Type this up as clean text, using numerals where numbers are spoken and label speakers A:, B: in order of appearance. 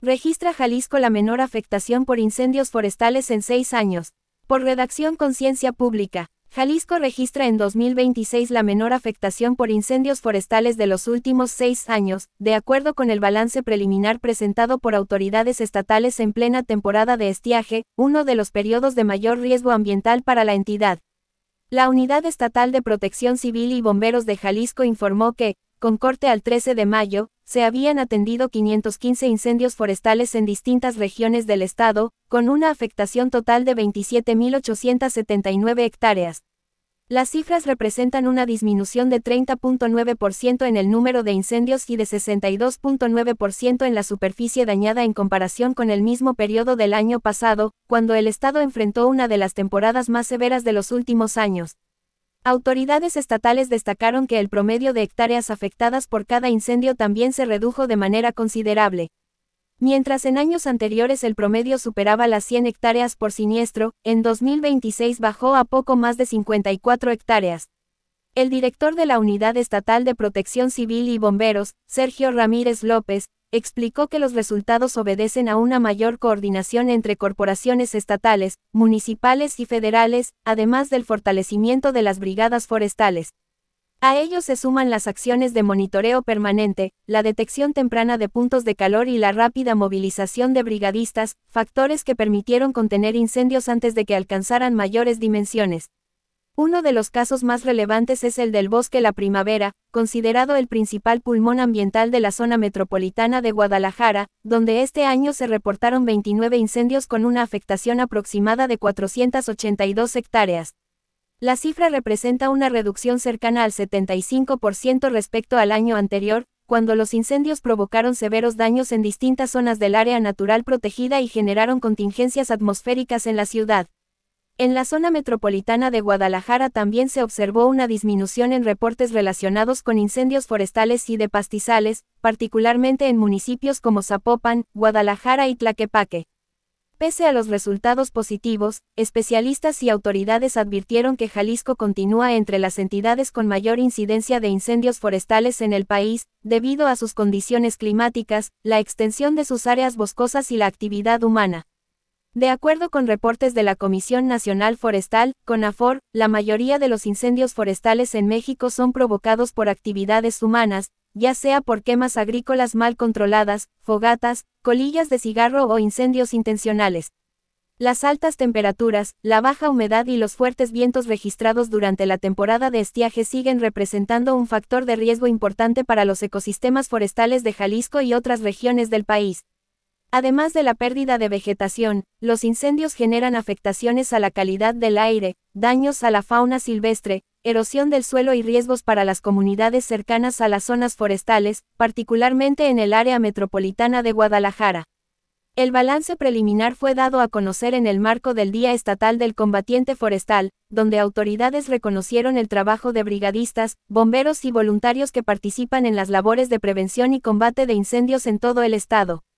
A: Registra Jalisco la menor afectación por incendios forestales en 6 años. Por redacción Conciencia Pública. Jalisco registra en 2026 la menor afectación por incendios forestales de los últimos 6 años, de acuerdo con el balance preliminar presentado por autoridades estatales en plena temporada de estiaje, uno de los periodos de mayor riesgo ambiental para la entidad. La Unidad Estatal de Protección Civil y Bomberos de Jalisco informó que, con corte al 13 de mayo, se habían atendido 515 incendios forestales en distintas regiones del estado, con una afectación total de 27.879 hectáreas. Las cifras representan una disminución de 30.9% en el número de incendios y de 62.9% en la superficie dañada en comparación con el mismo periodo del año pasado, cuando el estado enfrentó una de las temporadas más severas de los últimos años. Autoridades estatales destacaron que el promedio de hectáreas afectadas por cada incendio también se redujo de manera considerable. Mientras en años anteriores el promedio superaba las 100 hectáreas por siniestro, en 2026 bajó a poco más de 54 hectáreas. El director de la Unidad Estatal de Protección Civil y Bomberos, Sergio Ramírez López, explicó que los resultados obedecen a una mayor coordinación entre corporaciones estatales, municipales y federales, además del fortalecimiento de las brigadas forestales. A ello se suman las acciones de monitoreo permanente, la detección temprana de puntos de calor y la rápida movilización de brigadistas, factores que permitieron contener incendios antes de que alcanzaran mayores dimensiones. Uno de los casos más relevantes es el del Bosque La Primavera, considerado el principal pulmón ambiental de la zona metropolitana de Guadalajara, donde este año se reportaron 29 incendios con una afectación aproximada de 482 hectáreas. La cifra representa una reducción cercana al 75% respecto al año anterior, cuando los incendios provocaron severos daños en distintas zonas del área natural protegida y generaron contingencias atmosféricas en la ciudad. En la zona metropolitana de Guadalajara también se observó una disminución en reportes relacionados con incendios forestales y de pastizales, particularmente en municipios como Zapopan, Guadalajara y Tlaquepaque. Pese a los resultados positivos, especialistas y autoridades advirtieron que Jalisco continúa entre las entidades con mayor incidencia de incendios forestales en el país, debido a sus condiciones climáticas, la extensión de sus áreas boscosas y la actividad humana. De acuerdo con reportes de la Comisión Nacional Forestal, CONAFOR, la mayoría de los incendios forestales en México son provocados por actividades humanas, ya sea por quemas agrícolas mal controladas, fogatas, colillas de cigarro o incendios intencionales. Las altas temperaturas, la baja humedad y los fuertes vientos registrados durante la temporada de estiaje siguen representando un factor de riesgo importante para los ecosistemas forestales de Jalisco y otras regiones del país. Además de la pérdida de vegetación, los incendios generan afectaciones a la calidad del aire, daños a la fauna silvestre, erosión del suelo y riesgos para las comunidades cercanas a las zonas forestales, particularmente en el área metropolitana de Guadalajara. El balance preliminar fue dado a conocer en el marco del Día Estatal del Combatiente Forestal, donde autoridades reconocieron el trabajo de brigadistas, bomberos y voluntarios que participan en las labores de prevención y combate de incendios en todo el estado.